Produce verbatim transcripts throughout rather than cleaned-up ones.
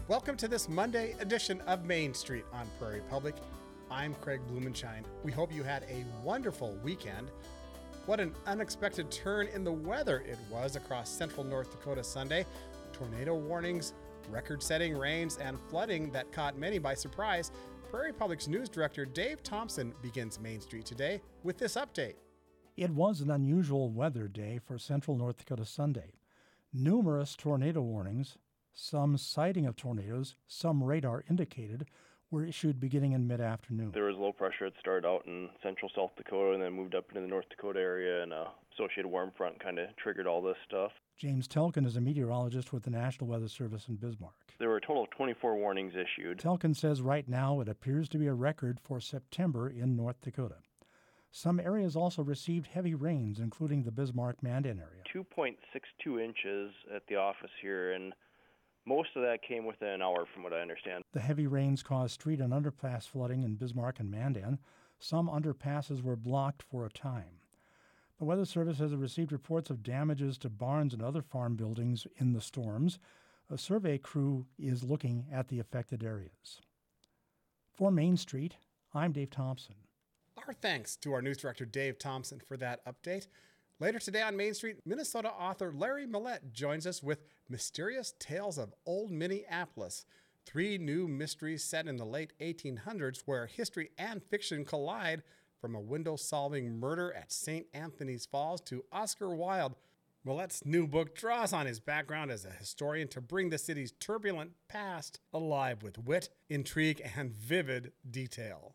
Welcome to this Monday edition of Main Street on Prairie Public. I'm Craig Blumenshine. We hope you had a wonderful weekend. What an unexpected turn in the weather it was across central North Dakota Sunday. Tornado warnings, record-setting rains, and flooding that caught many by surprise. Prairie Public's news director Dave Thompson begins Main Street today with this update. It was an unusual weather day for central North Dakota Sunday. Numerous tornado warnings, some sighting of tornadoes, some radar indicated, were issued beginning in mid-afternoon. There was low pressure that started out in central South Dakota and then moved up into the North Dakota area, and uh, associated warm front kind of triggered all this stuff. James Telkin is a meteorologist with the National Weather Service in Bismarck. There were a total of twenty-four warnings issued. Telkin says right now it appears to be a record for September in North Dakota. Some areas also received heavy rains, including the Bismarck-Mandan area. two point six two inches at the office here, and most of that came within an hour from what I understand. The heavy rains caused street and underpass flooding in Bismarck and Mandan. Some underpasses were blocked for a time. The Weather Service has received reports of damages to barns and other farm buildings in the storms. A survey crew is looking at the affected areas. For Main Street, I'm Dave Thompson. Our thanks to our news director Dave Thompson for that update. Later today on Main Street, Minnesota author Larry Millett joins us with Mysterious Tales of Old Minneapolis, three new mysteries set in the late eighteen hundreds where history and fiction collide, from a window-solving murder at Saint Anthony's Falls to Oscar Wilde. Millett's new book draws on his background as a historian to bring the city's turbulent past alive with wit, intrigue, and vivid detail.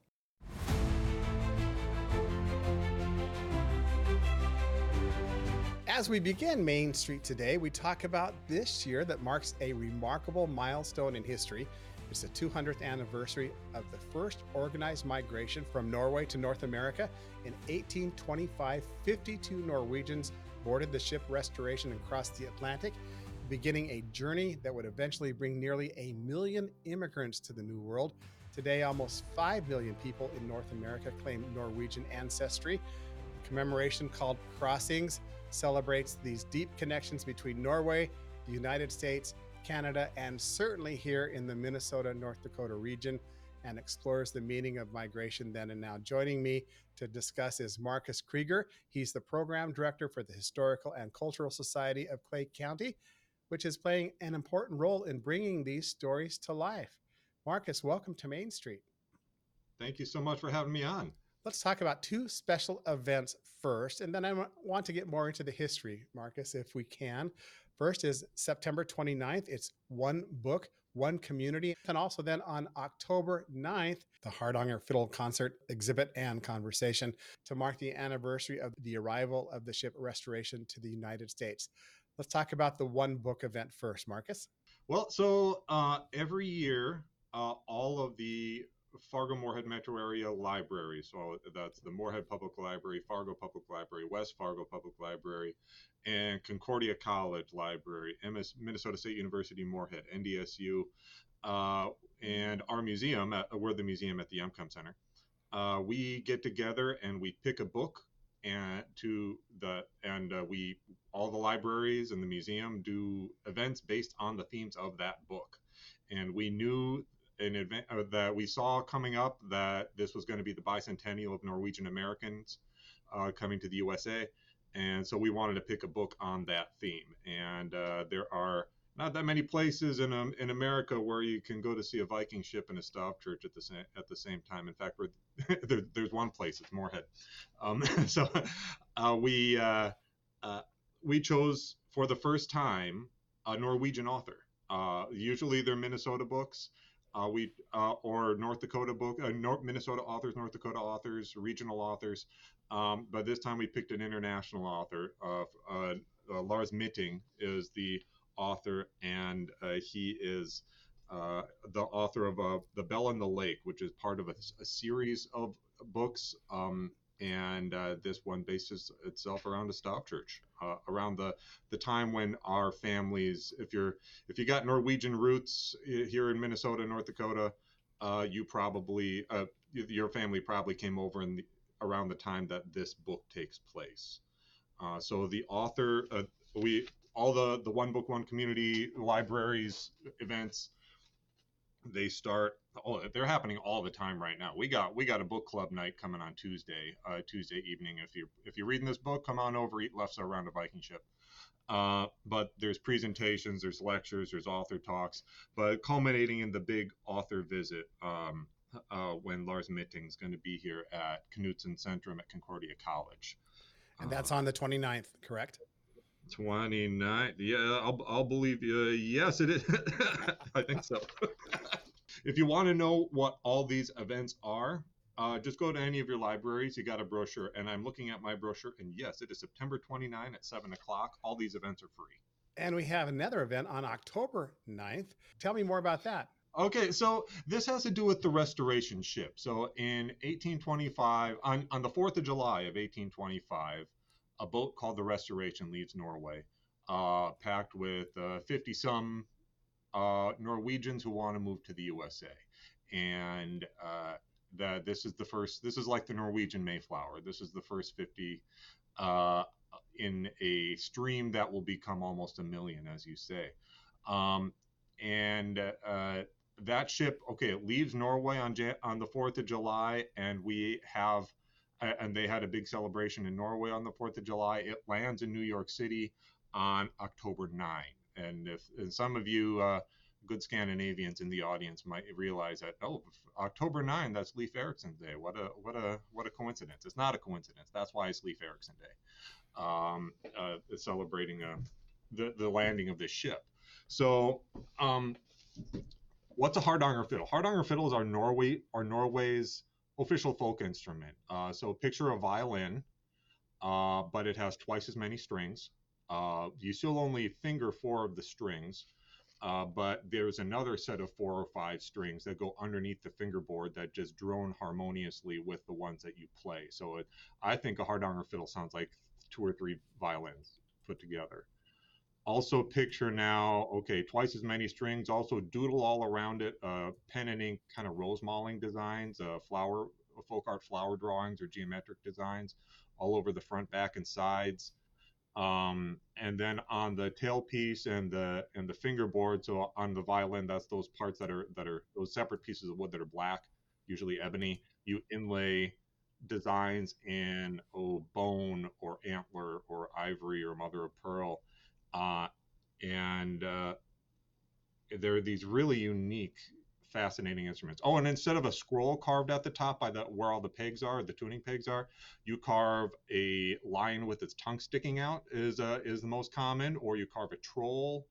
As we begin Main Street today, we talk about this year that marks a remarkable milestone in history. It's the two hundredth anniversary of the first organized migration from Norway to North America. In eighteen twenty-five, fifty-two Norwegians boarded the ship Restoration and crossed the Atlantic, beginning a journey that would eventually bring nearly a million immigrants to the New World. Today, almost five million people in North America claim Norwegian ancestry. Commemoration called Crossings celebrates these deep connections between Norway, the United States, Canada, and certainly here in the Minnesota, North Dakota region, and explores the meaning of migration then and now. Joining me to discuss is Marcus Krieger. He's the program director for the Historical and Cultural Society of Clay County, which is playing an important role in bringing these stories to life. Marcus, welcome to Main Street. Thank you so much for having me on. Let's talk about two special events first, and then I want to get more into the history, Marcus, if we can. First is September twenty-ninth. It's One Book, One Community. And also then on October ninth, the Hardanger Fiddle Concert Exhibit and Conversation to mark the anniversary of the arrival of the ship Restoration to the United States. Let's talk about the One Book event first, Marcus. Well, so uh, every year, uh, all of the Fargo-Moorhead metro area libraries, so that's the Moorhead Public Library, Fargo Public Library, West Fargo Public Library, and Concordia College Library, M S, Minnesota State University Moorhead, N D S U, uh, and our museum, at, we're the museum at the M COM Center. Uh, we get together and we pick a book, and to the and uh, we all the libraries and the museum do events based on the themes of that book, and we knew in advance uh, that we saw coming up that this was going to be the bicentennial of Norwegian Americans uh, coming to the U S A, and so we wanted to pick a book on that theme. And uh, there are not that many places in um, in America where you can go to see a Viking ship and a Stav church at the same at the same time. In fact, we're, there, there's one place, it's Moorhead. Um, so uh, we uh, uh, we chose for the first time a Norwegian author. Uh, usually they're Minnesota books. Uh, we uh, or North Dakota book, uh, North, Minnesota authors, North Dakota authors, regional authors. Um, but this time we picked an international author. Uh, uh, uh, Lars Mitting is the author, and uh, he is uh, the author of uh, The Bell in the Lake, which is part of a, a series of books. Um, and uh, this one bases itself around a Stav church, uh, around the, the time when our families, if you're if you got Norwegian roots here in Minnesota, North Dakota, uh, you probably uh, your family probably came over in the, around the time that this book takes place. Uh, so the author, uh, we all the the One Book One Community Libraries events They start. Oh, they're happening all the time right now. We got we got a book club night coming on Tuesday, uh, Tuesday evening. If you if you're reading this book, come on over, eat lefse around a Viking ship. Uh, but there's presentations, there's lectures, there's author talks, but culminating in the big author visit um, uh, when Lars Mitting's going to be here at Knudsen Centrum at Concordia College. And that's on the twenty-ninth, correct? twenty-ninth. Yeah, I'll, I'll believe you. Yes, it is. I think so. If you want to know what all these events are, uh, just go to any of your libraries. You got a brochure, and I'm looking at my brochure, and yes, it is September twenty-ninth at seven o'clock. All these events are free. And we have another event on October ninth. Tell me more about that. Okay, so this has to do with the Restoration ship. So in eighteen twenty-five, on, on the fourth of July of eighteen twenty-five, a boat called the Restoration leaves Norway, uh, packed with uh, fifty some uh, Norwegians who want to move to the U S A. And uh, that this is the first, this is like the Norwegian Mayflower. This is the first fifty uh, in a stream that will become almost a million, as you say. Um, and uh, that ship, okay, it leaves Norway on Jan- on the fourth of July, and we have, and they had a big celebration in Norway on the fourth of July. It lands in New York City on October ninth. And if and some of you uh, good Scandinavians in the audience might realize that, oh, October ninth, that's Leif Erikson Day. What a what a what a coincidence. It's not a coincidence. That's why it's Leif Erikson Day, um, uh, celebrating uh, the the landing of this ship. So, um, what's a Hardanger fiddle? Hardanger fiddle is our Norway, our Norway's official folk instrument. Uh, so picture a violin, uh, but it has twice as many strings. Uh, you still only finger four of the strings, uh, but there's another set of four or five strings that go underneath the fingerboard that just drone harmoniously with the ones that you play. So it, I think a Hardanger fiddle sounds like two or three violins put together. Also picture now, okay, twice as many strings, also doodle all around it, uh, pen and ink kind of rose mauling designs, uh, flower, folk art flower drawings or geometric designs all over the front, back, and sides. Um, and then on the tailpiece and the and the fingerboard, so on the violin, that's those parts that are that are those separate pieces of wood that are black, usually ebony. You inlay designs in oh bone or antler or ivory or mother of pearl, uh, and uh, there are these really unique, fascinating instruments. Oh, and instead of a scroll carved at the top by the where all the pegs are, the tuning pegs are, you carve a lion with its tongue sticking out is uh, is the most common, or you carve a troll,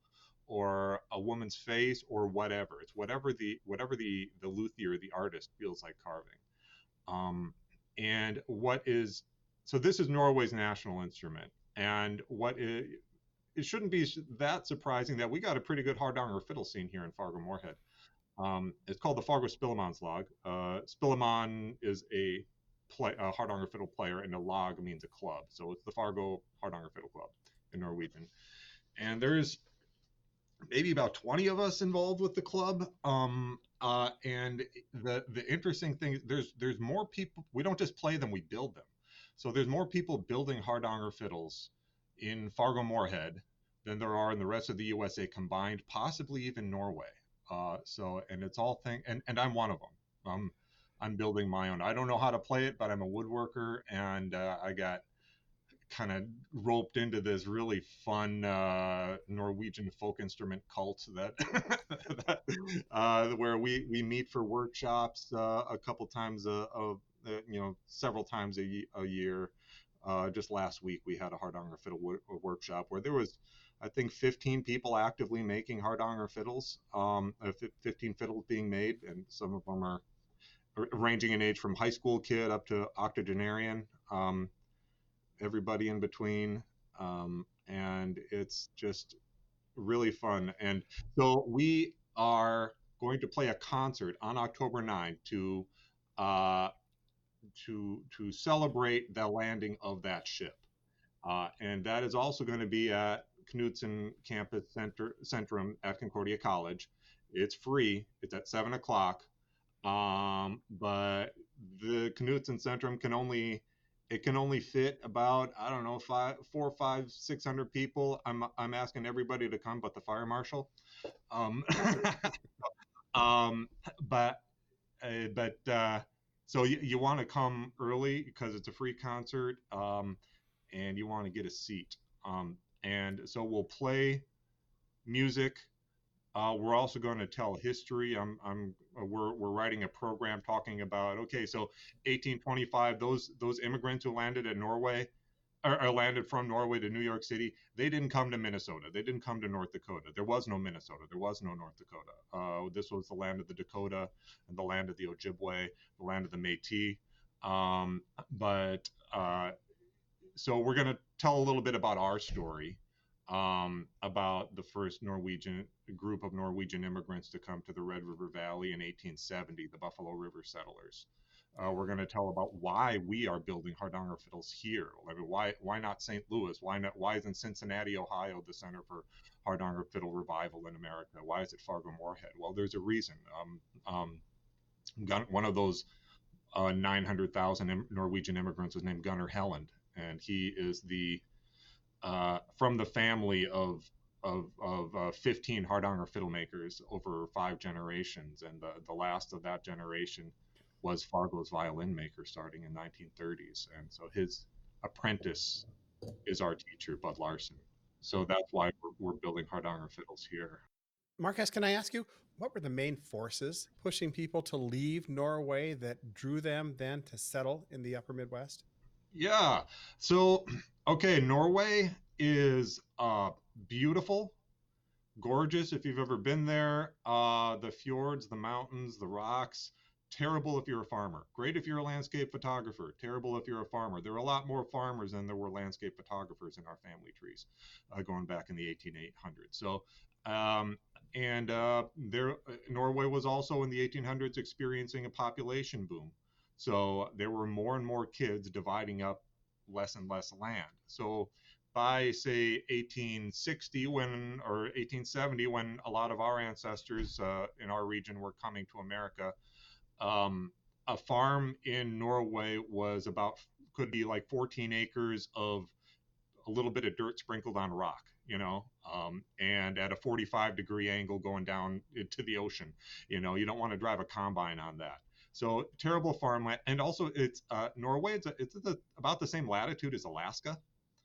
or a woman's face, or whatever. It's whatever the whatever the the luthier, the artist feels like carving. Um, and what is so this is Norway's national instrument, and what is, it shouldn't be that surprising that we got a pretty good Hardanger fiddle scene here in Fargo Moorhead. Um, it's called the Fargo Spillemannslag. Uh, Spillemann is a, play, a Hardanger fiddle player, and a lag means a club. So it's the Fargo Hardanger Fiddle Club in Norwegian. And there's maybe about twenty of us involved with the club. Um, uh, and the the interesting thing, there's there's more people. We don't just play them, we build them. So there's more people building Hardanger fiddles in Fargo Moorhead than there are in the rest of the U S A combined, possibly even Norway. Uh, so, and it's all thing, and, and I'm one of them. Um, I'm building my own. I don't know how to play it, but I'm a woodworker, and uh, I got kind of roped into this really fun uh, Norwegian folk instrument cult that, that uh, where we, we meet for workshops uh, a couple times, a, a, a, you know, several times a, a year. Uh, just last week, we had a Hardanger fiddle w- workshop where there was, I think, fifteen people actively making Hardanger fiddles, um, fifteen fiddles being made, and some of them are ranging in age from high school kid up to octogenarian, um, everybody in between. Um, and it's just really fun. And so we are going to play a concert on October ninth to uh, to to celebrate the landing of that ship. Uh, and that is also going to be at Knudsen Campus Center, Centrum at Concordia College. It's free. It's at seven o'clock. Um, but the Knudsen Centrum can only, it can only fit about, I don't know, five, four, five, six hundred people. I'm, I'm asking everybody to come but the fire marshal. Um, Um, but uh, but uh, so you, you want to come early because it's a free concert, um, and you want to get a seat. Um, and so we'll play music. Uh, we're also going to tell history. I'm, I'm, uh, we're, we're writing a program talking about, okay, so eighteen twenty-five, those, those immigrants who landed in Norway, or, or landed from Norway to New York City, they didn't come to Minnesota. They didn't come to North Dakota. There was no Minnesota. There was no North Dakota. Uh, this was the land of the Dakota and the land of the Ojibwe, the land of the Métis. Um, but uh, so we're going to tell a little bit about our story, um, about the first Norwegian group of Norwegian immigrants to come to the Red River Valley in eighteen seventy, the Buffalo River settlers. Uh, we're going to tell about why we are building Hardanger fiddles here. I mean, why why not Saint Louis? Why not? Why isn't Cincinnati, Ohio, the center for Hardanger fiddle revival in America? Why is it Fargo-Moorhead? Well, there's a reason. Um, um, Gun, one of those uh, nine hundred thousand Im- Norwegian immigrants was named Gunnar Helland, and he is the uh, from the family of of, of uh, fifteen Hardanger fiddle makers over five generations, and the, the last of that generation was Fargo's violin maker starting in nineteen thirties, and so his apprentice is our teacher, Bud Larson. So that's why we're, we're building Hardanger fiddles here. Marcus, can I ask you, what were the main forces pushing people to leave Norway that drew them then to settle in the upper Midwest? Yeah. So, okay, Norway is uh, beautiful, gorgeous if you've ever been there. Uh, the fjords, the mountains, the rocks. Terrible if you're a farmer. Great if you're a landscape photographer. Terrible if you're a farmer. There were a lot more farmers than there were landscape photographers in our family trees, uh, going back in the eighteen hundreds. So, um, and uh, there, Norway was also in the eighteen hundreds experiencing a population boom. So there were more and more kids dividing up less and less land. So by say eighteen sixty when or eighteen seventy, when a lot of our ancestors uh, in our region were coming to America, um, a farm in Norway was about could be like fourteen acres of a little bit of dirt sprinkled on rock, you know, um, and at a forty-five degree angle going down into the ocean. You know, you don't want to drive a combine on that. So terrible farmland, and also it's uh, Norway. It's a, it's a, about the same latitude as Alaska,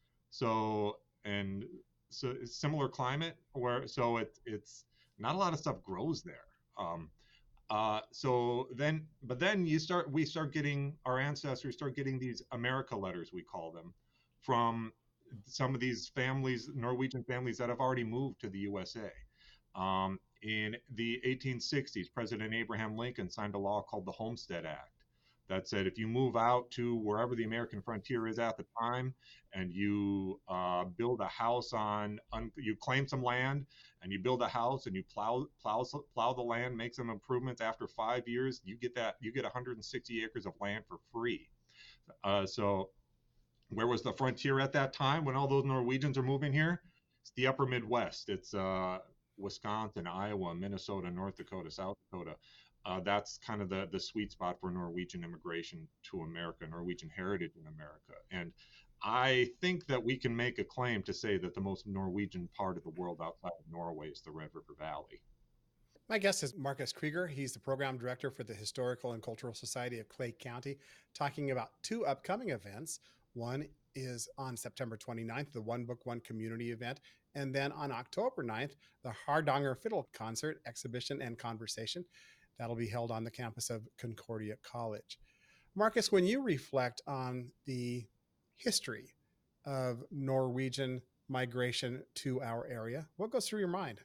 so and so it's similar climate. Where so it, it's not a lot of stuff grows there. Um, uh, so then, but then you start, we start getting, our ancestors start getting these America letters, we call them, from some of these families, Norwegian families that have already moved to the U S A. Um, in the eighteen sixties, President Abraham Lincoln signed a law called the Homestead Act that said if you move out to wherever the American frontier is at the time and you uh, build a house on, un, you claim some land and you build a house and you plow, plow, plow the land, make some improvements, after five years, you get that, you get one hundred sixty acres of land for free. Uh, so where was the frontier at that time when all those Norwegians are moving here? It's the upper Midwest. It's uh, Wisconsin, Iowa, Minnesota, North Dakota, South Dakota. Uh, that's kind of the, the sweet spot for Norwegian immigration to America, Norwegian heritage in America. And I think that we can make a claim to say that the most Norwegian part of the world outside of Norway is the Red River Valley. My guest is Marcus Krieger. He's the program director for the Historical and Cultural Society of Clay County, talking about two upcoming events. One is on September twenty-ninth, the One Book, One Community event. And then on October ninth, the Hardanger Fiddle Concert, Exhibition, and Conversation. That'll be held on the campus of Concordia College. Marcus, when you reflect on the history of Norwegian migration to our area, what goes through your mind?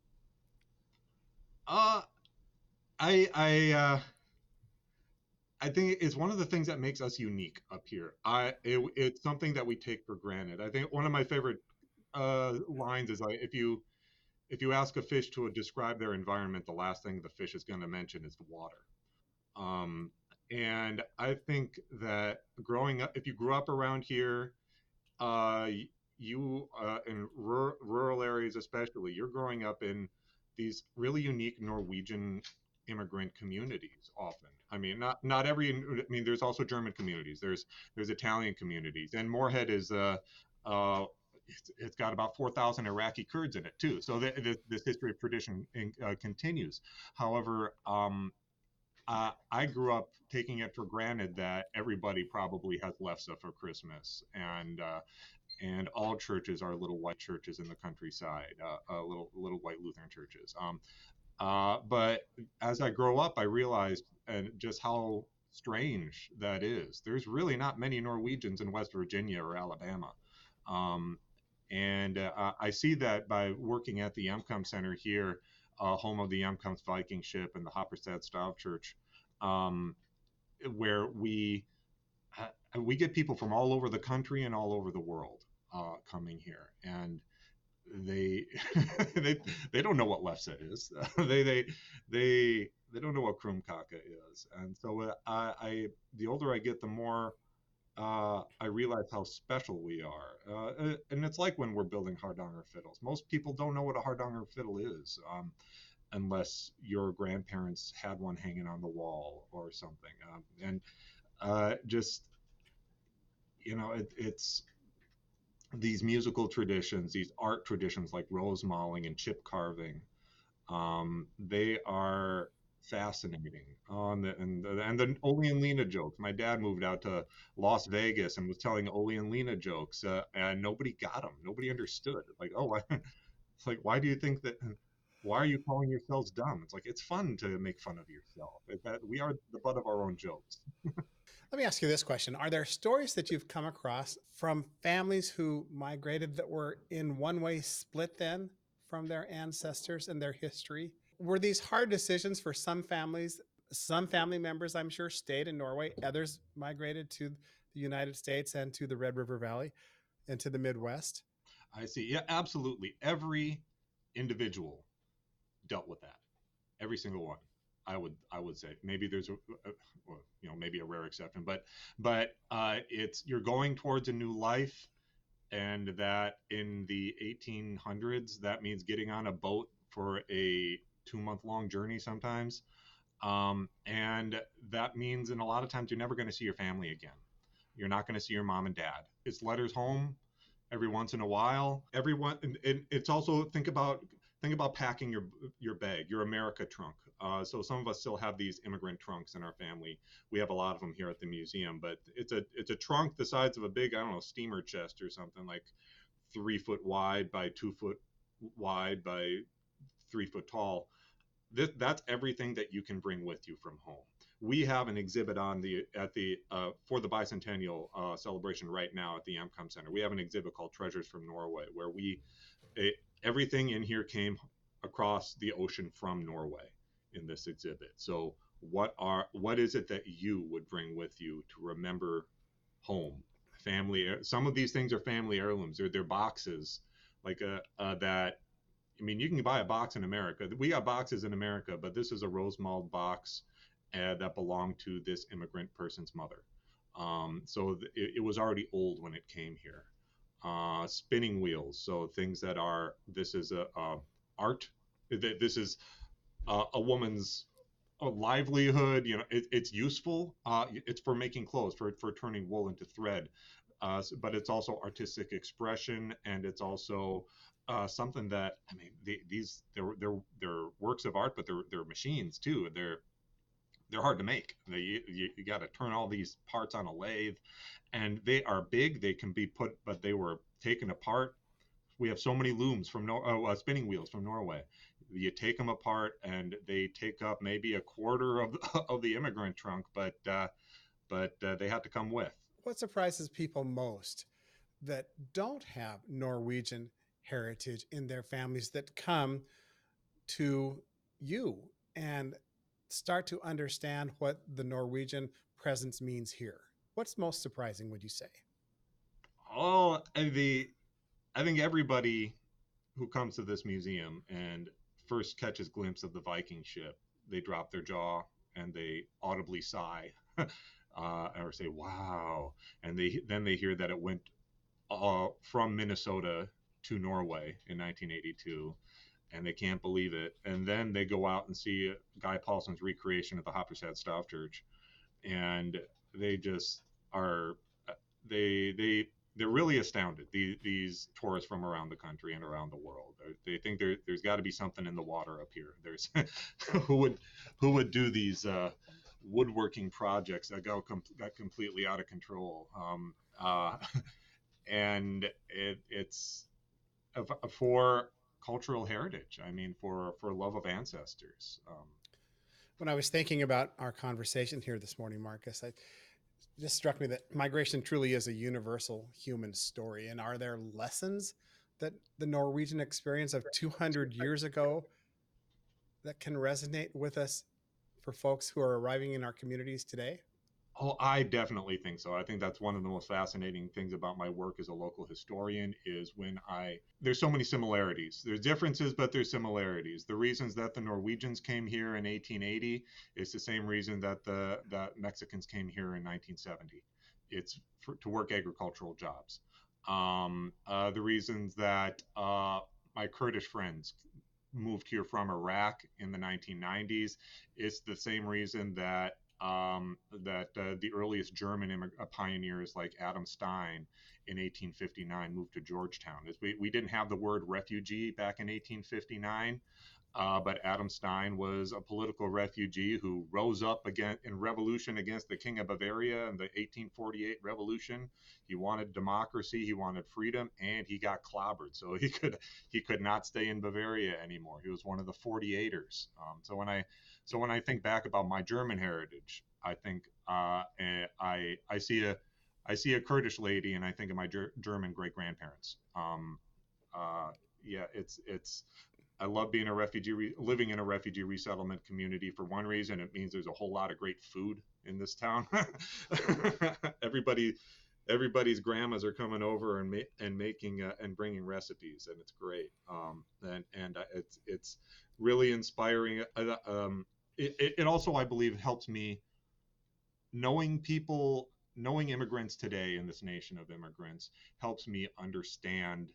Uh, I, I, uh, I think it's one of the things that makes us unique up here. I, it, it's something that we take for granted. I think one of my favorite uh, lines is like, if you, if you ask a fish to describe their environment, the last thing the fish is going to mention is the water. Um, and I think that growing up, if you grew up around here, uh, you uh, in rural, rural areas especially, you're growing up in these really unique Norwegian immigrant communities often. I mean, not not every, I mean, there's also German communities, there's there's Italian communities, and Moorhead is, uh, uh, it's, it's got about four thousand Iraqi Kurds in it too. So the, the, this history of tradition uh, continues. However, um, uh, I grew up taking it for granted that everybody probably has lefse for Christmas, and uh, and all churches are little white churches in the countryside, uh, uh, little little white Lutheran churches. Um, uh, but as I grow up, I realized and just how strange that is. There's really not many Norwegians in West Virginia or Alabama. Um, and uh, I see that by working at the Yemkom Center here, uh, home of the Yemkom's Viking ship and the Hopperstad Stavkirke, um, where we uh, we get people from all over the country and all over the world uh, coming here, and they they they don't know what lefse is. they they they they don't know what krumkake is, and so uh, I, I the older I get, the more uh, I realize how special we are. Uh, and it's like when we're building Hardanger fiddles. Most people don't know what a Hardanger fiddle is, um, unless your grandparents had one hanging on the wall or something. Um, and uh, just, you know, it, it's these musical traditions, these art traditions like rose mauling and chip carving. Um, they are fascinating. Oh, and the, and the, and the Ole and Lena jokes. My dad moved out to Las Vegas and was telling Ole and Lena jokes, uh, and nobody got them. Nobody understood. Like, oh, I, it's like, why do you think that? Why are you calling yourselves dumb? It's like, it's fun to make fun of yourself. It, that we are the butt of our own jokes. Let me ask you this question. Are there stories that you've come across from families who migrated that were in one way split then from their ancestors and their history? Were these hard decisions for some families? Some family members, I'm sure, stayed in Norway. Others migrated to the United States and to the Red River Valley and to the Midwest. I see. Yeah, absolutely. Every individual dealt with that. Every single one. I would I would say maybe there's a, a well, you know maybe a rare exception, but but uh, it's you're going towards a new life, and that in the eighteen hundreds that means getting on a boat for a two month long journey sometimes, um, and that means in a lot of times you're never going to see your family again. You're not going to see your mom and dad. It's letters home every once in a while. Everyone, and, and it's also think about think about packing your your bag, your America trunk. Uh, so some of us still have these immigrant trunks in our family. We have a lot of them here at the museum, but it's a it's a trunk the size of a big, I don't know, steamer chest or something, like three foot wide by two foot wide by three foot tall. This, that's everything that you can bring with you from home. We have an exhibit on the at the uh, for the bicentennial uh, celebration right now at the Yemkom Center. We have an exhibit called Treasures from Norway, where we it, everything in here came across the ocean from Norway in this exhibit. So what are what is it that you would bring with you to remember home, family? Some of these things are family heirlooms. They're they're boxes like uh, uh, that. I mean, you can buy a box in America. We got boxes in America, but this is a rose mauled box uh, that belonged to this immigrant person's mother. Um, so th- it, it was already old when it came here. Uh, spinning wheels, so things that are, this is a, a art, this is a, a woman's a livelihood, you know, it, it's useful, uh, it's for making clothes, for, for turning wool into thread, uh, but it's also artistic expression, and it's also uh, something that, I mean, they, these, they're, they're, they're works of art, but they're, they're machines too. They're, they're hard to make. They, you, you got to turn all these parts on a lathe, and they are big. They can be put, but they were taken apart. We have so many looms from Nor- uh, spinning wheels from Norway. You take them apart, and they take up maybe a quarter of the, of the immigrant trunk, but uh, but uh, they had to come with. What surprises people most that don't have Norwegian heritage in their families that come to you and start to understand what the Norwegian presence means here? What's most surprising, would you say? Oh, the I think everybody who comes to this museum and first catches glimpse of the Viking ship, they drop their jaw and they audibly sigh, uh, or say "wow," and they then they hear that it went uh, from Minnesota to Norway in nineteen eighty-two, and they can't believe it. And then they go out and see Guy Paulson's recreation of the Hopperstad Stavkirke, and they just are they they they're really astounded. These, these tourists from around the country and around the world, they, they think there, there's got to be something in the water up here. There's who would who would do these uh, woodworking projects that go com- got completely out of control. Um, uh, and it, it's for cultural heritage. I mean, for for love of ancestors. Um, when I was thinking about our conversation here this morning, Marcus, I just struck me that migration truly is a universal human story. And are there lessons that the Norwegian experience of two hundred years ago that can resonate with us for folks who are arriving in our communities today? Oh, I definitely think so. I think that's one of the most fascinating things about my work as a local historian is when I, there's so many similarities. There's differences, but there's similarities. The reasons that the Norwegians came here in eighteen eighty is the same reason that the that Mexicans came here in nineteen seventy. It's for, to work agricultural jobs. Um, uh, the reasons that uh, my Kurdish friends moved here from Iraq in the nineteen nineties, it's the same reason that um, that uh, the earliest German immig- uh, pioneers like Adam Stein in eighteen fifty-nine moved to Georgetown. We, we didn't have the word refugee back in eighteen fifty-nine, uh, but Adam Stein was a political refugee who rose up again in revolution against the King of Bavaria in the eighteen forty-eight revolution. He wanted democracy, he wanted freedom, and he got clobbered. So he could he could not stay in Bavaria anymore. He was one of the forty-eighters. Um, so when I So when I think back about my German heritage, I think uh, I I see a I see a Kurdish lady, and I think of my ger- German great grandparents. Um, uh, yeah, it's it's. I love being a refugee, re- living in a refugee resettlement community. For one reason, it means there's a whole lot of great food in this town. Everybody, everybody's grandmas are coming over and ma- and making uh, and bringing recipes, and it's great. Um, and and uh, it's it's really inspiring. Uh, um, It, it also, I believe, helps me knowing people, knowing immigrants today in this nation of immigrants helps me understand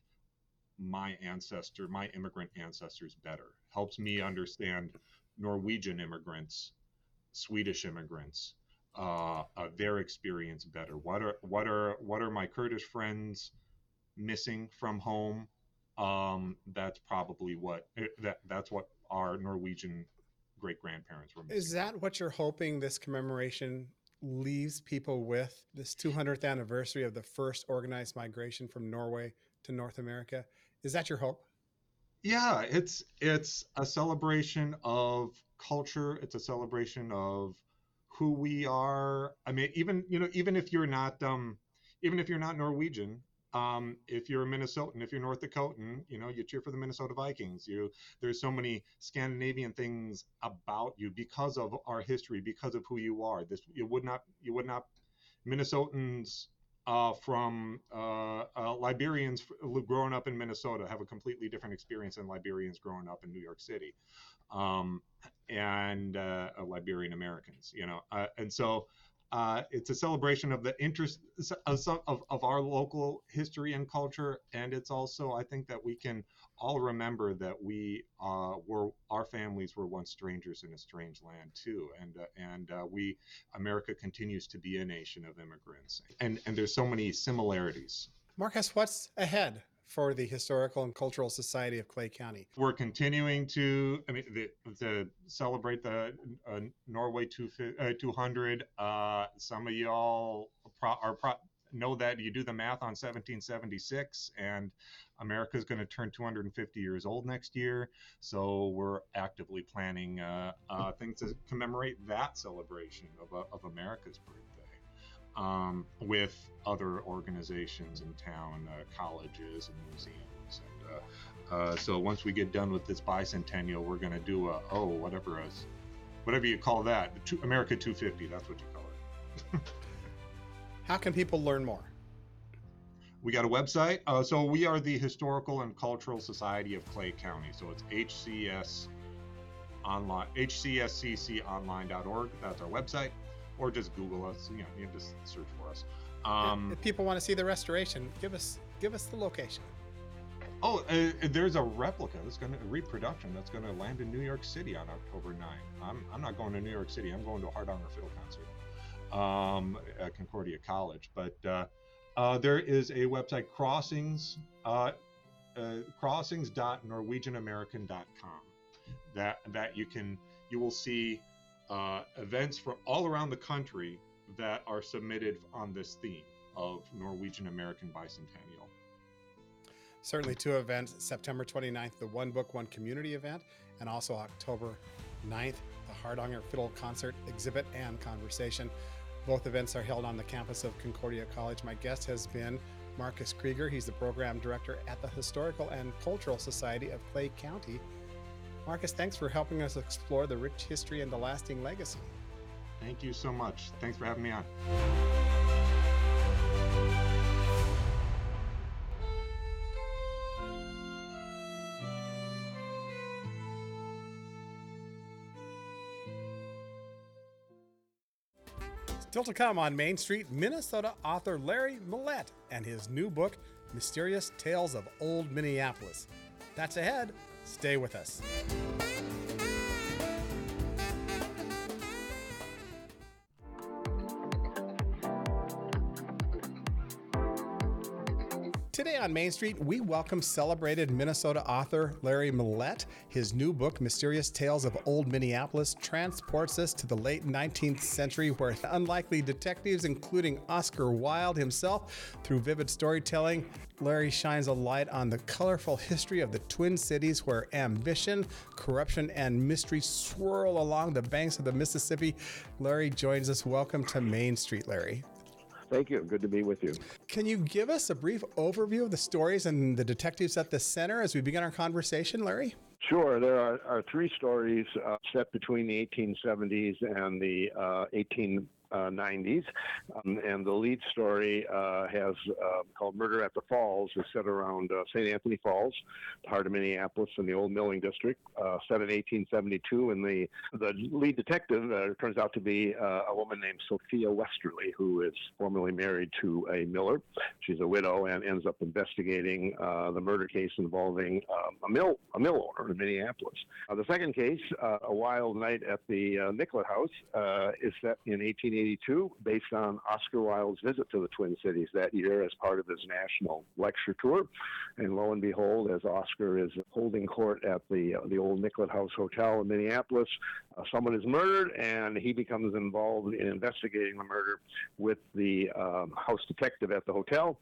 my ancestor, my immigrant ancestors better, helps me understand Norwegian immigrants, Swedish immigrants, uh, uh, their experience better. What are, what are, what are my Kurdish friends missing from home? Um, that's probably what, that, that's what our Norwegian great grandparents were missing. Is that what you're hoping this commemoration leaves people with, this two hundredth anniversary of the first organized migration from Norway to North America? Is that your hope? Yeah, it's it's a celebration of culture. It's a celebration of who we are. I mean, even you know, even if you're not um, even if you're not Norwegian, Um, if you're a Minnesotan, if you're North Dakotan, you know, you cheer for the Minnesota Vikings. You, there's so many Scandinavian things about you because of our history, because of who you are. This, you would not, you would not, Minnesotans uh, from uh, uh, Liberians growing up in Minnesota have a completely different experience than Liberians growing up in New York City, um, and uh, Liberian Americans, you know, uh, and so. Uh, it's a celebration of the interest of, of, of our local history and culture, and it's also, I think, that we can all remember that we uh, were, our families were once strangers in a strange land too, and uh, and uh, we, America continues to be a nation of immigrants, and and there's so many similarities. Marcus, what's ahead for the Historical and Cultural Society of Clay County? We're continuing to, I mean, the, to celebrate the uh, Norway two hundred. Uh, some of y'all pro, are pro, know that you do the math on seventeen seventy-six, and America's going to turn two hundred fifty years old next year. So we're actively planning uh, uh, things to commemorate that celebration of, uh, of America's birthday. Um, with other organizations in town, uh, colleges and museums. And uh, uh, so once we get done with this bicentennial, we're going to do a, oh, whatever is, whatever you call that, two, America two fifty, that's what you call it. How can people learn more? We got a website. Uh, so we are the Historical and Cultural Society of Clay County. So it's H C S online, H C S C C online dot org. That's our website. Or just Google us. You know, you can just search for us. Um, if people want to see the restoration, give us give us the location. Oh, uh, there's a replica that's going to a reproduction that's going to land in New York City on October ninth. I'm I'm not going to New York City. I'm going to a Hardanger Fiddle concert um, at Concordia College. But uh, Uh, there is a website, Crossings, uh, uh, crossings dot norwegian american dot com. That that you can you will see uh, events from all around the country that are submitted on this theme of Norwegian American Bicentennial. Certainly two events, September twenty-ninth, the One Book, One Community event, and also October ninth, the Hardanger Fiddle Concert Exhibit and Conversation. Both events are held on the campus of Concordia College. My guest has been Marcus Krieger. He's the program director at the Historical and Cultural Society of Clay County. Marcus, thanks for helping us explore the rich history and the lasting legacy. Thank you so much. Thanks for having me on. Still to come on Main Street, Minnesota author Larry Millett and his new book, Mysterious Tales of Old Minneapolis. That's ahead. Stay with us. Today on Main Street, we welcome celebrated Minnesota author Larry Millett. His new book, Mysterious Tales of Old Minneapolis, transports us to the late nineteenth century where unlikely detectives, including Oscar Wilde himself, through vivid storytelling, Larry shines a light on the colorful history of the Twin Cities where ambition, corruption, and mystery swirl along the banks of the Mississippi. Larry joins us. Welcome to Main Street, Larry. Thank you. Good to be with you. Can you give us a brief overview of the stories and the detectives at the center as we begin our conversation, Larry? Sure. There are, are three stories uh, set between the eighteen seventies and the uh, eighteen nineties. Um, and the lead story uh, has uh, called Murder at the Falls, is set around uh, Saint Anthony Falls, the heart of Minneapolis in the old milling district, uh, set in eighteen seventy-two. And the, the lead detective uh, turns out to be uh, a woman named Sophia Westerly, who is formerly married to a miller. She's a widow and ends up investigating uh, the murder case involving um, a mill a mill owner in Minneapolis. Uh, the second case, uh, A Wild Night at the uh, Nicollet House, uh, is set in eighteen eighty-two, based on Oscar Wilde's visit to the Twin Cities that year as part of his national lecture tour. And lo and behold, as Oscar is holding court at the uh, the old Nicollet House Hotel in Minneapolis, uh, someone is murdered, and he becomes involved in investigating the murder with the um, house detective at the hotel,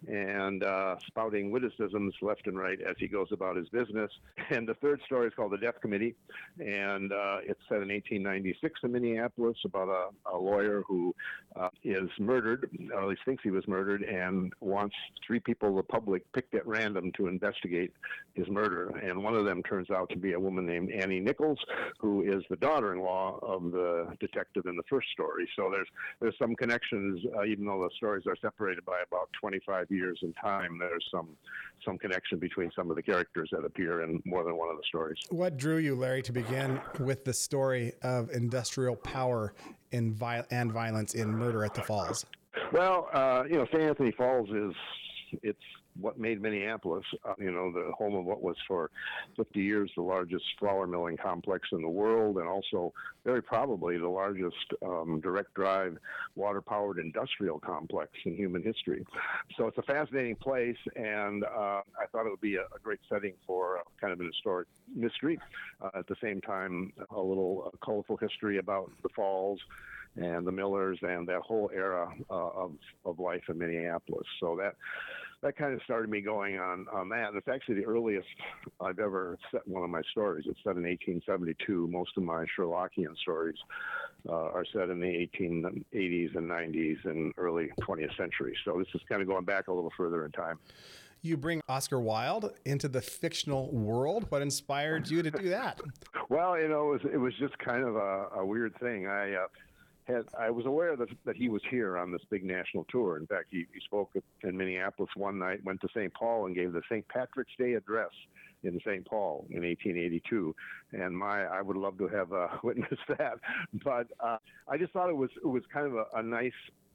and uh, spouting witticisms left and right as he goes about his business. And the third story is called The Death Committee, and uh, it's set in eighteen ninety-six in Minneapolis about a, a lawyer who uh, is murdered, or at least thinks he was murdered, and wants three people of the public picked at random to investigate his murder. And one of them turns out to be a woman named Annie Nichols, who is the daughter-in-law of the detective in the first story. So there's there's some connections, uh, even though the stories are separated by about twenty-five years in time. There's some some connection between some of the characters that appear in more than one of the stories. What drew you, Larry, to begin with the story of industrial power in vi- and violence in Murder at the Falls? Well, uh, you know, Saint Anthony Falls is it's what made Minneapolis, uh, you know, the home of what was for fifty years the largest flour milling complex in the world, and also very probably the largest um, direct drive water-powered industrial complex in human history. So it's a fascinating place, and uh, I thought it would be a, a great setting for uh, kind of an historic mystery. Uh, at the same time, a little uh, colorful history about the falls and the Millers and that whole era uh, of of life in Minneapolis. So that that kind of started me going on on that. And it's actually the earliest I've ever set one of my stories. It's set in eighteen seventy-two. Most of my Sherlockian stories uh, are set in the eighteen eighties and nineties and early twentieth century. So this is kind of going back a little further in time. You bring Oscar Wilde into the fictional world. What inspired you to do that? Well, you know, it was, it was just kind of a, a weird thing. I uh, Had, I was aware that, that he was here on this big national tour. In fact, he, he spoke in Minneapolis one night, went to Saint Paul, and gave the Saint Patrick's Day address in Saint Paul in eighteen eighty-two. And my, I would love to have uh, witnessed that. But uh, I just thought it was it was kind of a, a nice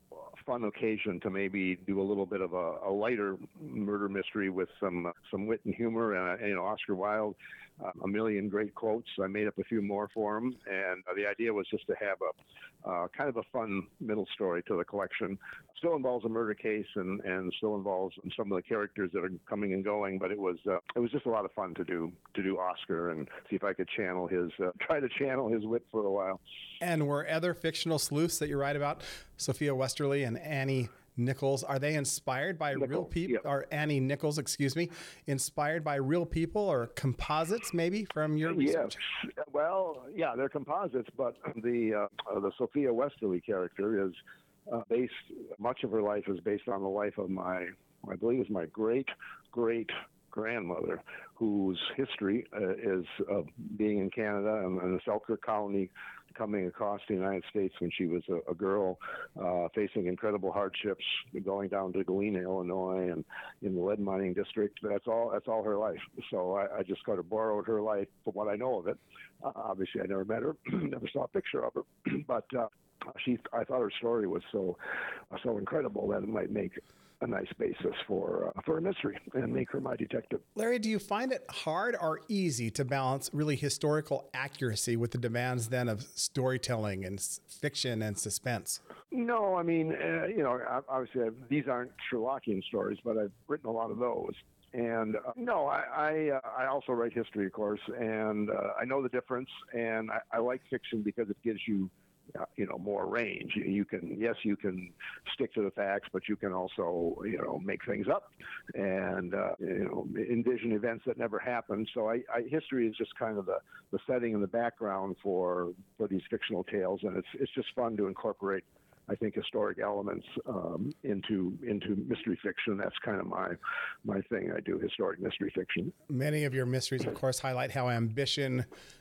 fun occasion to maybe do a little bit of a, a lighter murder mystery with some some wit and humor. And, uh, you know, Oscar Wilde, uh, a million great quotes. I made up a few more for him, and uh, the idea was just to have a uh, kind of a fun middle story to the collection. Still involves a murder case, and, and still involves some of the characters that are coming and going. But it was uh, it was just a lot of fun to do to do Oscar and see if I could channel his uh, try to channel his wit for a while. And were other fictional sleuths that you write about, Sophia Westerly and Annie Nichols, are they inspired by Nichols, real people? yep. Or Annie Nichols, excuse me, inspired by real people or composites maybe from your research? Yes. Well, yeah, they're composites, but the uh, the Sophia Westerly character is uh, based. Much of her life is based on the life of my, I believe, is my great great grandmother, whose history uh, is uh, being in Canada and, and the Selkirk colony, coming across the United States when she was a, a girl, uh, facing incredible hardships, going down to Galena, Illinois, and in the lead mining district. That's all. That's all her life. So I, I just kind of borrowed her life from what I know of it. Uh, obviously, I never met her, never saw a picture of her, but uh, she. I thought her story was so uh, so incredible that it might make a nice basis for uh, for a mystery and make her my detective. Larry, do you find it hard or easy to balance really historical accuracy with the demands then of storytelling and s- fiction and suspense? No, I mean, uh, you know, obviously I've, these aren't Sherlockian stories, but I've written a lot of those. And uh, no, I I, uh, I also write history, of course, and uh, I know the difference. And I, I like fiction because it gives you Uh, you know, more range. You can, yes, you can stick to the facts, but you can also, you know, make things up and, uh, you know, envision events that never happened. So I, I, history is just kind of the, the setting and the background for, for these fictional tales. And it's, it's just fun to incorporate, I think, historic elements um, into into mystery fiction. That's kind of my my thing. I do historic mystery fiction. Many of your mysteries, of course, highlight how ambition,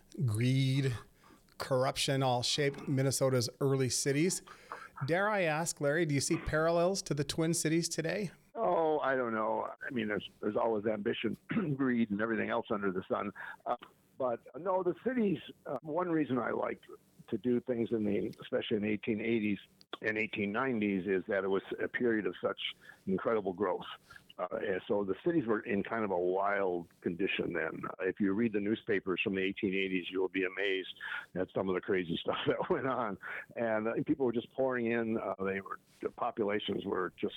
greed, corruption all shaped Minnesota's early cities. Dare I ask, Larry, do you see parallels to the Twin Cities today? Oh, I don't know. I mean, there's there's always ambition, greed, and everything else under the sun. Uh, but uh, no, the cities. Uh, one reason I like to do things in the, especially in the eighteen eighties and eighteen nineties, is that it was a period of such incredible growth. Uh, and so the cities were in kind of a wild condition then. Uh, if you read the newspapers from the eighteen eighties, you will be amazed at some of the crazy stuff that went on. And uh, people were just pouring in. Uh, they were the populations were just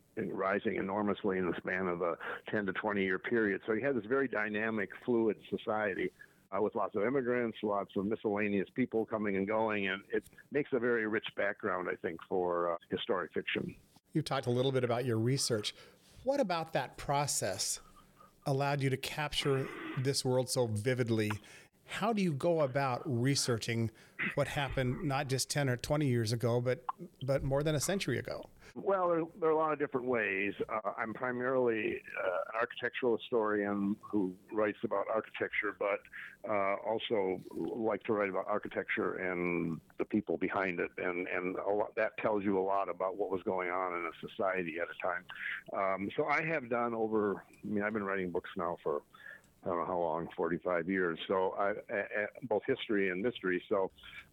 rising enormously in the span of a ten to twenty year period. So you had this very dynamic, fluid society. Uh, with lots of immigrants, lots of miscellaneous people coming and going, and it makes a very rich background, I think, for uh, historic fiction. You've talked a little bit about your research. What about that process allowed you to capture this world so vividly? How do you go about researching what happened not just ten or twenty years ago, but but more than a century ago? Well, there, there are a lot of different ways. Uh, I'm primarily uh, an architectural historian who writes about architecture, but uh, also like to write about architecture and the people behind it. And, and a lot, that tells you a lot about what was going on in a society at a time. Um, so I have done over, I mean, I've been writing books now for, I don't know how long, forty-five years. So I, I, both history and mystery. So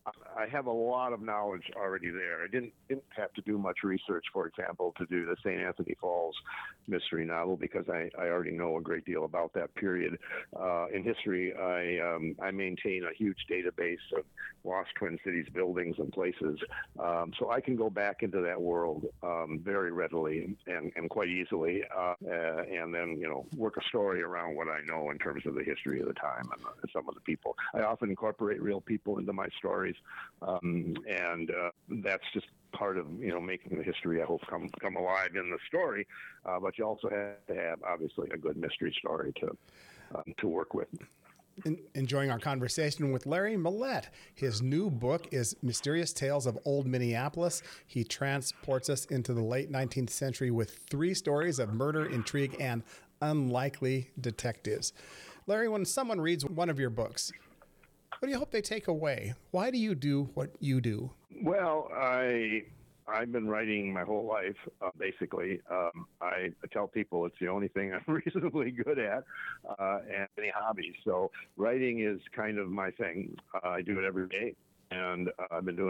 I have a lot of knowledge already there. I didn't didn't have to do much research, for example, to do the Saint Anthony Falls mystery novel because I, I already know a great deal about that period. Uh, in history, I um, I maintain a huge database of lost Twin Cities buildings and places, um, so I can go back into that world um, very readily and, and quite easily, uh, uh, and then you know work a story around what I know in terms of the history of the time and uh, some of the people. I often incorporate real people into my stories. Um, and uh, that's just part of you know making the history, I hope, come come alive in the story. Uh, but you also have to have obviously a good mystery story to um, to work with. In, enjoying our conversation with Larry Millett. His new book is Mysterious Tales of Old Minneapolis. He transports us into the late nineteenth century with three stories of murder, intrigue, and unlikely detectives. Larry, when someone reads one of your books, what do you hope they take away? Why do you do what you do? Well, I, I've been writing my whole life, uh, basically. Um, I tell people it's the only thing I'm reasonably good at, uh, and any hobbies. So writing is kind of my thing. Uh, I do it every day, and uh, I've been doing it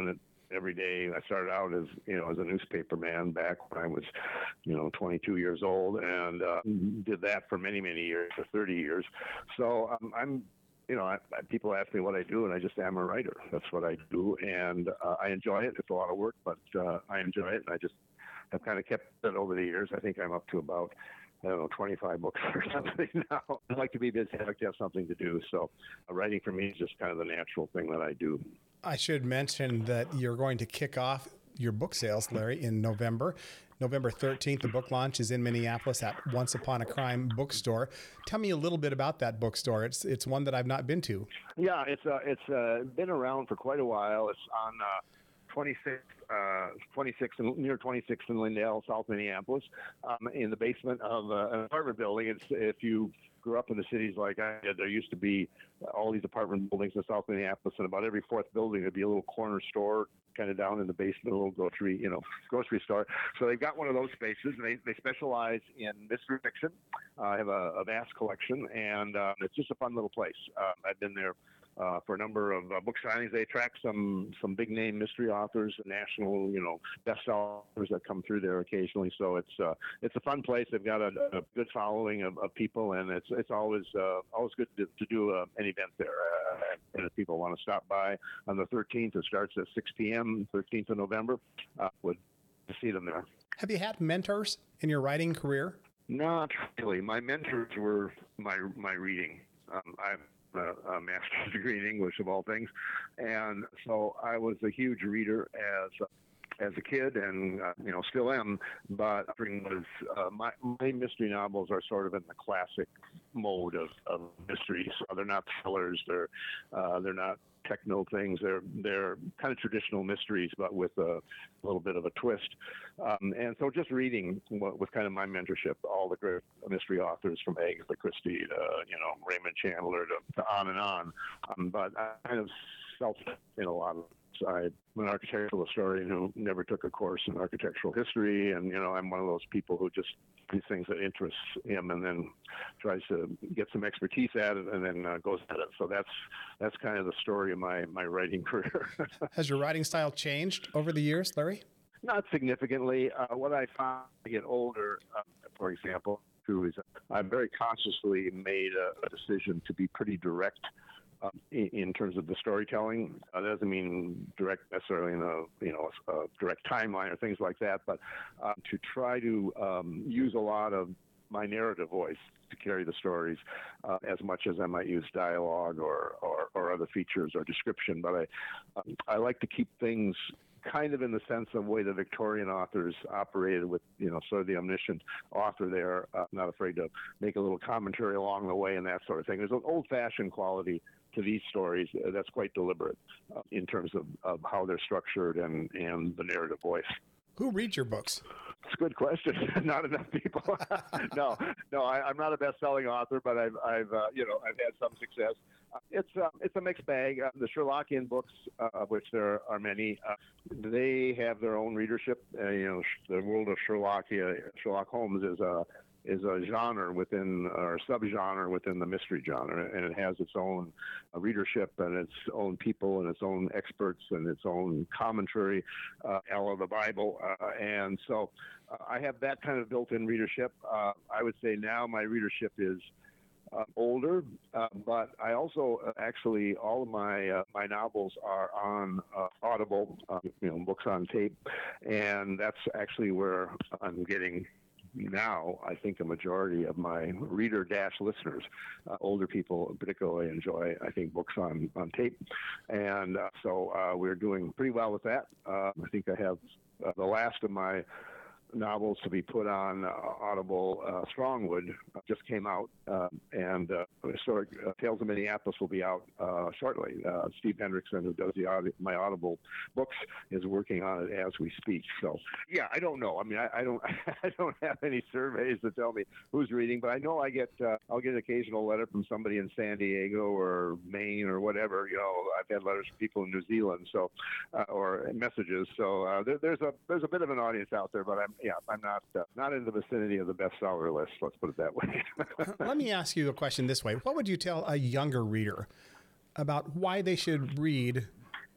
every day. I started out as, you know, as a newspaper man back when I was, you know, twenty-two years old, and uh, did that for many, many years, for thirty years. So um, I'm, you know, I, I, people ask me what I do, and I just say I'm a writer. That's what I do, and uh, I enjoy it. It's a lot of work, but uh, I enjoy it, and I just have kind of kept it over the years. I think I'm up to about, I don't know, twenty-five books or something now. I like to be busy. I like to have something to do. So uh, writing for me is just kind of the natural thing that I do. I should mention that you're going to kick off your book sales, Larry, in November. November thirteenth, the book launch is in Minneapolis at Once Upon a Crime bookstore. Tell me a little bit about that bookstore. It's it's one that I've not been to. Yeah, it's uh, it's uh, been around for quite a while. It's on uh, twenty-sixth, uh, twenty-sixth and near twenty-sixth and Lindale, South Minneapolis, um, in the basement of uh, an apartment building. It's if you grew up in the cities like I did, there used to be all these apartment buildings in South Minneapolis, and about every fourth building there'd be a little corner store kind of down in the basement, a little grocery, you know, grocery store. So they've got one of those spaces, and they, they specialize in mystery fiction. Uh, I have a, a vast collection, and um, it's just a fun little place. Uh, I've been there Uh, for a number of uh, book signings. They attract some some big name mystery authors, national, you know, bestseller authors that come through there occasionally. So it's uh, it's a fun place. They've got a, a good following of, of people, and it's it's always uh, always good to, to do uh, an event there. Uh, and if people want to stop by on the thirteenth, it starts at six p.m. thirteenth of November. Uh, would to see them there. Have you had mentors in your writing career? Not really. My mentors were my my reading. Um, I've A, a master's degree in English, of all things, and so I was a huge reader as as a kid, and uh, you know still am. But was uh, my my mystery novels are sort of in the classic mode of, of mysteries. So they're not thrillers. They're uh, they're not techno things. They're they're kind of traditional mysteries, but with a little bit of a twist. Um, and so just reading was kind of my mentorship. All the great mystery authors, from Agatha Christie to you know Raymond Chandler to, to on and on. Um, but I kind of felt in a lot of. I'm an architectural historian who never took a course in architectural history, and you know I'm one of those people who just do things that interests him, and then tries to get some expertise at it, and then uh, goes at it. So that's that's kind of the story of my my writing career. Has your writing style changed over the years, Larry? Not significantly. Uh, what I found as I get older, uh, for example, too, is I've very consciously made a, a decision to be pretty direct. Um, in, in terms of the storytelling. Uh, that doesn't mean direct necessarily in a you know a, a direct timeline or things like that, but uh, to try to um, use a lot of my narrative voice to carry the stories uh, as much as I might use dialogue or, or, or other features or description. But I um, I like to keep things kind of in the sense of the way the Victorian authors operated with, you know, sort of the omniscient author there, uh, not afraid to make a little commentary along the way and that sort of thing. There's an old-fashioned quality to these stories uh, that's quite deliberate uh, in terms of, of how they're structured and, and the narrative voice. Who reads your books? It's a good question. Not enough people. no, no, I, I'm not a best-selling author, but I've, I've, uh, you know, I've had some success. Uh, it's, uh, it's a mixed bag. Uh, the Sherlockian books, uh, of which there are many, uh, they have their own readership. Uh, you know, the world of Sherlock, uh, Sherlock Holmes is a is a genre within, or subgenre within the mystery genre, and it has its own uh, readership and its own people and its own experts and its own commentary, uh, a la the Bible. Uh, and so uh, I have that kind of built-in readership. Uh, I would say now my readership is uh, older, uh, but I also uh, actually, all of my uh, my novels are on uh, Audible, uh, you know, books on tape, and that's actually where I'm getting now, I think a majority of my reader dash listeners, uh, older people particularly enjoy, I think, books on, on tape. And uh, so uh, we're doing pretty well with that. Uh, I think I have uh, the last of my novels to be put on uh, Audible. uh, Strongwood uh, just came out, uh, and uh, Historic uh, Tales of Minneapolis will be out uh, shortly. Uh, Steve Hendrickson, who does the audi- my Audible books, is working on it as we speak. So, yeah, I don't know. I mean, I, I don't, I don't have any surveys to tell me who's reading, but I know I get, uh, I'll get an occasional letter from somebody in San Diego or Maine or whatever. You know, I've had letters from people in New Zealand, so, uh, or messages. So uh, there, there's a, there's a bit of an audience out there, but I'm. Yeah, I'm not uh, not in the vicinity of the bestseller list. Let's put it that way. Let me ask you a question this way: what would you tell a younger reader about why they should read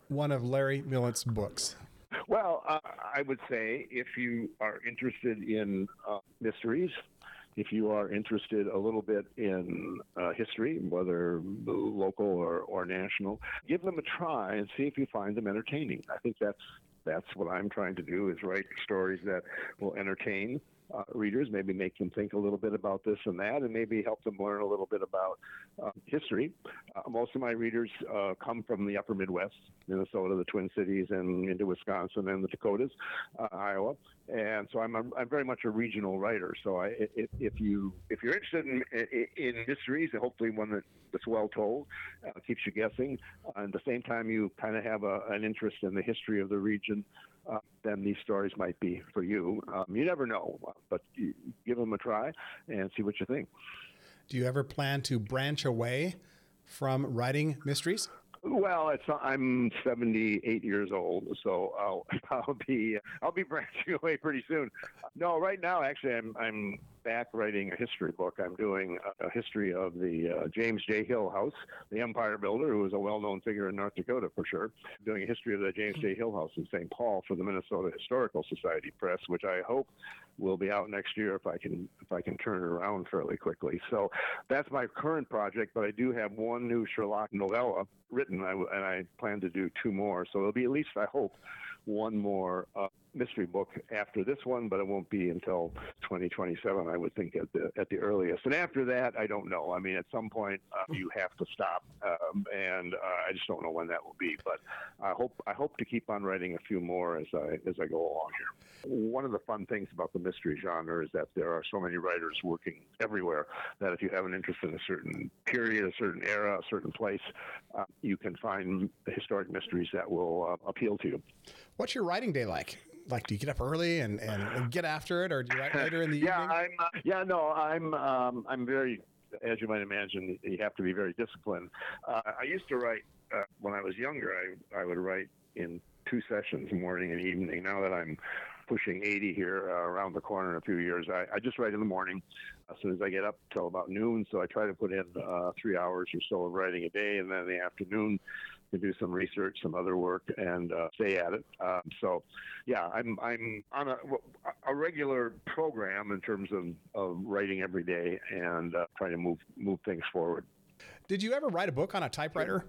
one of Larry Milnett's books? Well, uh, I would say if you are interested in uh, mysteries, if you are interested a little bit in uh, history, whether local or, or national, give them a try and see if you find them entertaining. I think that's that's what I'm trying to do, is write stories that will entertain Uh, readers, maybe make them think a little bit about this and that, and maybe help them learn a little bit about uh, history. Uh, most of my readers uh, come from the upper Midwest, Minnesota, the Twin Cities, and into Wisconsin and the Dakotas, uh, Iowa. And so I'm a, I'm very much a regional writer. So I, if, if you if you're interested in, in, in mysteries, hopefully one that, that's well told, uh, keeps you guessing, uh, and at the same time you kind of have a, an interest in the history of the region, Uh, then these stories might be for you. Um, you never know, but you give them a try and see what you think. Do you ever plan to branch away from writing mysteries? Well, it's I'm seventy-eight years old, so I'll I'll be I'll be branching away pretty soon. No, right now actually I'm I'm back writing a history book. I'm doing a, a history of the uh, James J. Hill House, the empire builder, who was a well-known figure in North Dakota for sure. I'm doing a history of the James J. Hill House in Saint Paul for the Minnesota Historical Society Press, which I hope will be out next year if I can if I can turn it around fairly quickly. So that's my current project, but I do have one new Sherlock novella written, I, and I plan to do two more. So there'll be at least, I hope, one more uh, mystery book after this one, but it won't be until twenty twenty-seven, I would think, at the at the earliest. And after that, I don't know. I mean, at some point, uh, you have to stop, um, and uh, I just don't know when that will be. But I hope I hope to keep on writing a few more as I as I go along here. One of the fun things about the mystery genre is that there are so many writers working everywhere that if you have an interest in a certain period, a certain era, a certain place, uh, you can find historic mysteries that will uh, appeal to you. What's your writing day like? Like, do you get up early and, and, and get after it, or do you write later in the yeah, evening? I'm, uh, yeah, no, I'm um, I'm very, as you might imagine, you have to be very disciplined. Uh, I used to write, uh, when I was younger, I, I would write in two sessions, morning and evening. Now that I'm pushing eighty here, uh, around the corner in a few years, I, I just write in the morning as soon as I get up till about noon. So I try to put in uh, three hours or so of writing a day, and then in the afternoon to do some research, some other work, and uh, stay at it. Um, so, yeah, I'm I'm on a, a regular program in terms of, of writing every day and uh, trying to move move things forward. Did you ever write a book on a typewriter?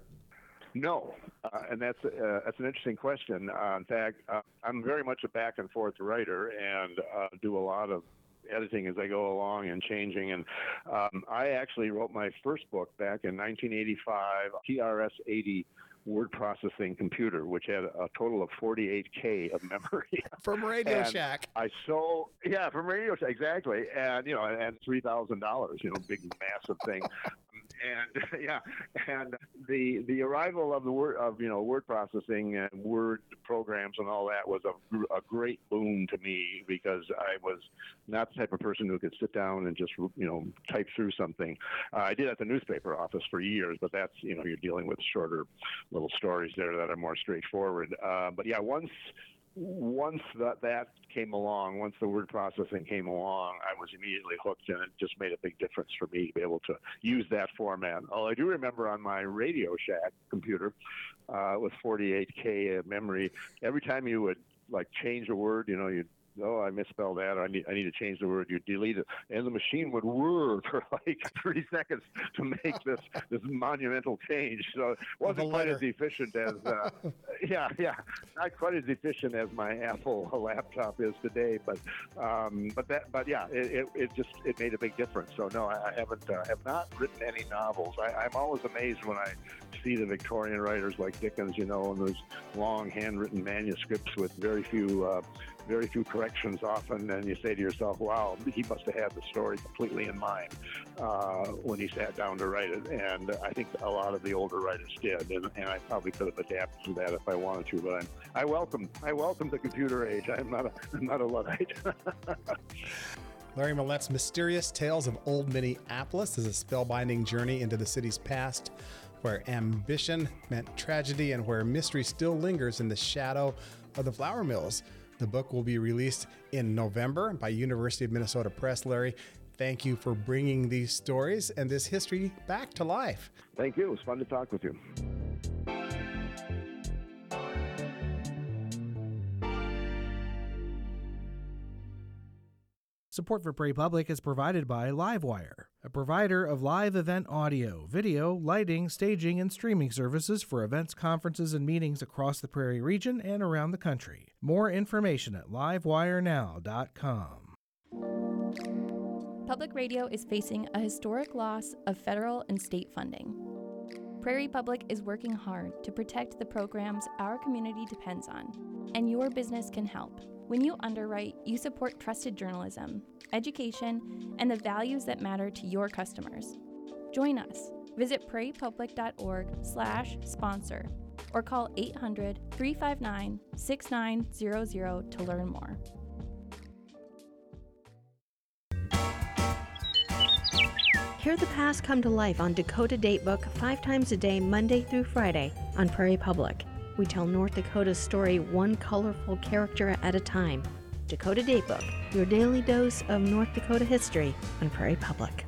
No, uh, and that's uh, that's an interesting question. Uh, in fact, uh, I'm very much a back and forth writer, and uh, do a lot of editing as I go along and changing. And um, I actually wrote my first book back in nineteen eighty-five, T R S eighty word processing computer, which had a total of forty-eight K of memory. From Radio and Shack. I so yeah, from Radio Shack, exactly. And you know, and three thousand dollars, you know, big massive thing. And yeah, and the the arrival of the word of you know word processing and word programs and all that was a, a great boon to me, because I was not the type of person who could sit down and just you know type through something. Uh, I did at the newspaper office for years, but that's you know you're dealing with shorter little stories there that are more straightforward. Uh, but yeah, once. Once that, that came along, once the word processing came along, I was immediately hooked, and it just made a big difference for me to be able to use that format. Although I do remember on my Radio Shack computer uh, with forty-eight K of memory, every time you would like change a word, you know, you'd oh, I misspelled that, or I need, I need to change the word, you delete it. And the machine would whir for like thirty seconds to make this, this monumental change. So it wasn't quite as efficient as, uh, yeah, yeah, not quite as efficient as my Apple laptop is today. But, um, but that, but yeah, it, it, it just, it made a big difference. So no, I, I haven't, uh, have not written any novels. I, I'm always amazed when I see the Victorian writers like Dickens, you know, and those long handwritten manuscripts with very few, uh, very few corrections often, and you say to yourself, wow, he must have had the story completely in mind uh, when he sat down to write it. And I think a lot of the older writers did, and, and I probably could have adapted to that if I wanted to, but I'm, I welcome I welcome the computer age. I'm not a, I'm not a Luddite. Larry Milnett's Mysterious Tales of Old Minneapolis is a spellbinding journey into the city's past, where ambition meant tragedy and where mystery still lingers in the shadow of the flour mills. The book will be released in November by University of Minnesota Press. Larry, thank you for bringing these stories and this history back to life. Thank you. It was fun to talk with you. Support for Prairie Public is provided by Livewire, a provider of live event audio, video, lighting, staging, and streaming services for events, conferences, and meetings across the Prairie region and around the country. More information at livewire now dot com. Public radio is facing a historic loss of federal and state funding. Prairie Public is working hard to protect the programs our community depends on, and your business can help. When you underwrite, you support trusted journalism, education, and the values that matter to your customers. Join us. Visit prairie public dot org slash sponsor or call eight hundred, three five nine, six nine zero zero to learn more. Hear the past come to life on Dakota Datebook five times a day, Monday through Friday on Prairie Public. We tell North Dakota's story one colorful character at a time. Dakota Datebook, your daily dose of North Dakota history on Prairie Public.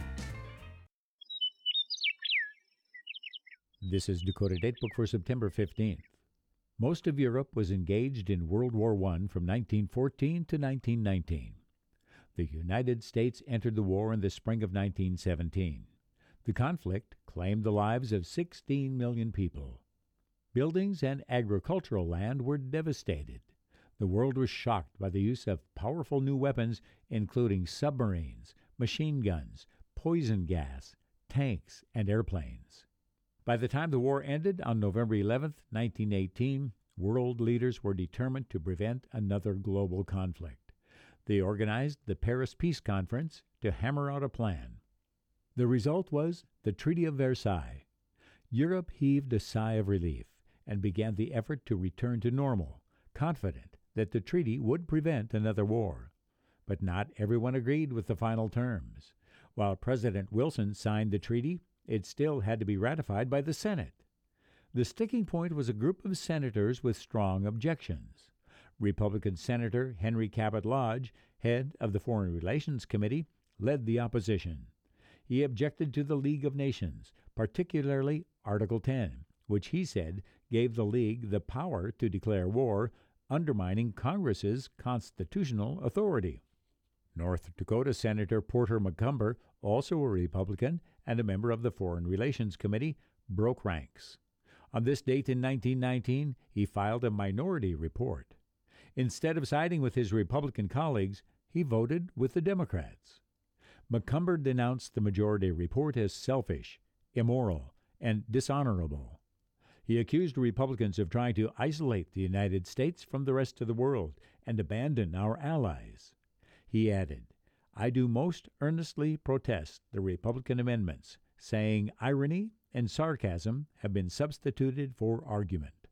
This is Dakota Datebook for September fifteenth. Most of Europe was engaged in World War One from nineteen fourteen to nineteen nineteen. The United States entered the war in the spring of nineteen seventeen. The conflict claimed the lives of sixteen million people. Buildings and agricultural land were devastated. The world was shocked by the use of powerful new weapons, including submarines, machine guns, poison gas, tanks, and airplanes. By the time the war ended on November eleventh, nineteen eighteen, world leaders were determined to prevent another global conflict. They organized the Paris Peace Conference to hammer out a plan. The result was the Treaty of Versailles. Europe heaved a sigh of relief and began the effort to return to normal, confident that the treaty would prevent another war. But not everyone agreed with the final terms. While President Wilson signed the treaty, it still had to be ratified by the Senate. The sticking point was a group of senators with strong objections. Republican Senator Henry Cabot Lodge, head of the Foreign Relations Committee, led the opposition. He objected to the League of Nations, particularly Article ten, which he said gave the League the power to declare war, undermining Congress's constitutional authority. North Dakota Senator Porter McCumber, also a Republican and a member of the Foreign Relations Committee, broke ranks. On this date in nineteen nineteen, he filed a minority report. Instead of siding with his Republican colleagues, he voted with the Democrats. McCumber denounced the majority report as selfish, immoral, and dishonorable. He accused Republicans of trying to isolate the United States from the rest of the world and abandon our allies. He added, "I do most earnestly protest the Republican amendments, saying irony and sarcasm have been substituted for argument."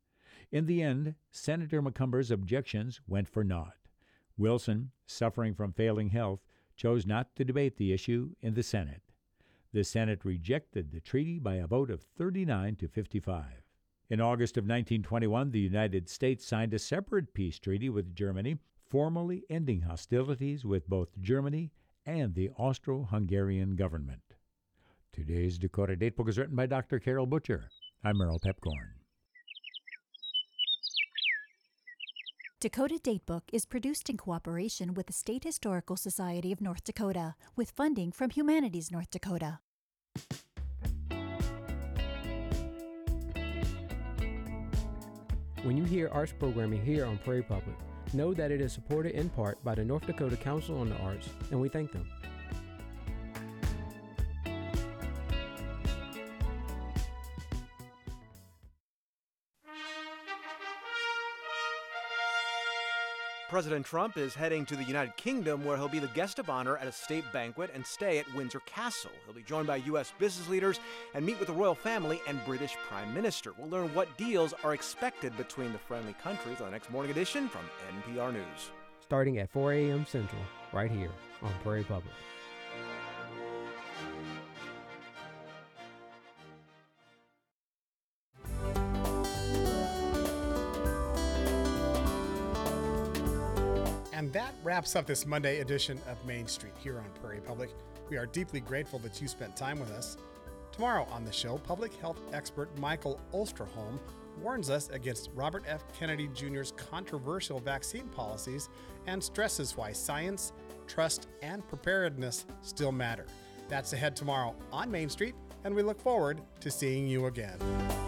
In the end, Senator McCumber's objections went for naught. Wilson, suffering from failing health, chose not to debate the issue in the Senate. The Senate rejected the treaty by a vote of thirty-nine to fifty-five. In August of nineteen twenty-one, the United States signed a separate peace treaty with Germany, formally ending hostilities with both Germany and the Austro-Hungarian government. Today's Dakota Datebook is written by Doctor Carol Butcher. I'm Merle Pepcorn. Dakota Datebook is produced in cooperation with the State Historical Society of North Dakota, with funding from Humanities North Dakota. When you hear arts programming here on Prairie Public, know that it is supported in part by the North Dakota Council on the Arts, and we thank them. President Trump is heading to the United Kingdom, where he'll be the guest of honor at a state banquet and stay at Windsor Castle. He'll be joined by U S business leaders and meet with the royal family and British Prime Minister. We'll learn what deals are expected between the friendly countries on the next morning edition from N P R News. Starting at four a.m. Central, right here on Prairie Public. And that wraps up this Monday edition of Main Street here on Prairie Public. We are deeply grateful that you spent time with us. Tomorrow on the show, public health expert Michael Osterholm warns us against Robert F. Kennedy Junior's controversial vaccine policies and stresses why science, trust, and preparedness still matter. That's ahead tomorrow on Main Street, and we look forward to seeing you again.